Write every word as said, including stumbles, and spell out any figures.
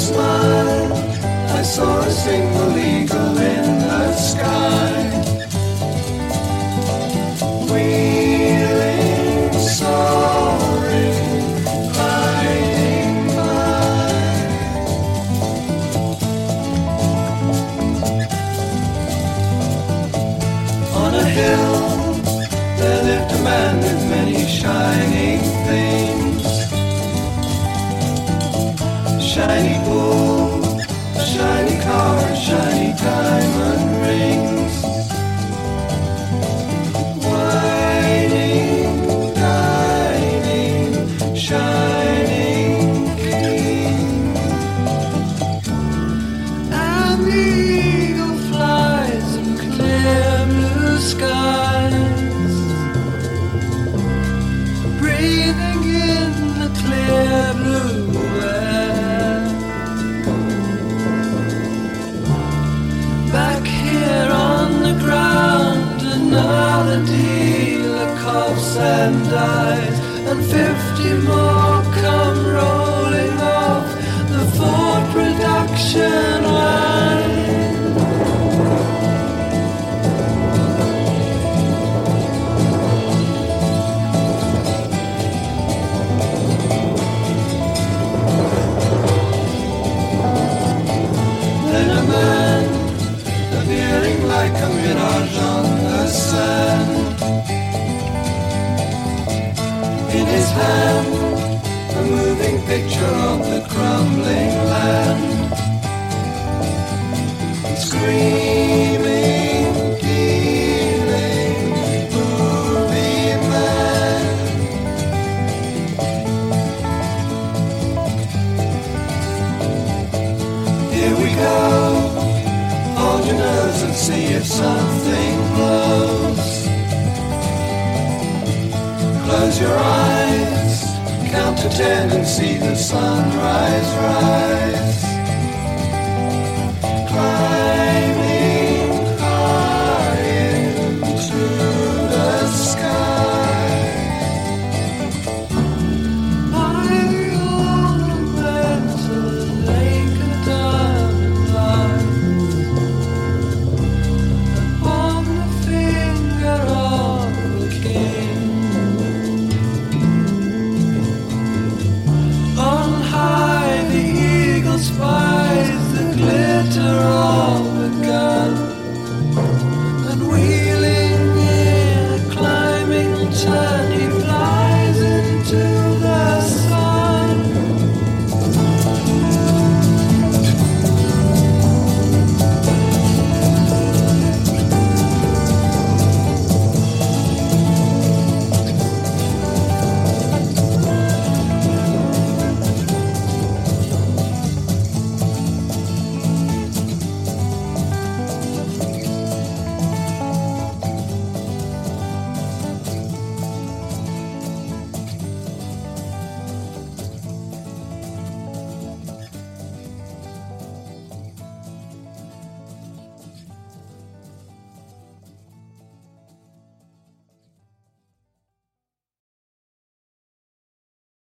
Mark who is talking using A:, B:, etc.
A: smile, I saw a single eagle in the sky, wheeling, soaring, gliding by. On a hill there lived a man with many shining things. Shiny pool, a shiny car, shiny diamond rings. Whining, dining, shining king. And the eagle flies in clear blue skies, breathing in the clear blue air. Back here on the ground, another dealer coughs and dies, and fifty more come rolling off the Ford production line. Then a man, appearing like a mirage on the sand, in his hand, a moving picture of the crumbling land. Screaming, dealing, movie man. Here we go. Hold your nose and see if something blows. Close your eyes, count to ten and see the sunrise rise.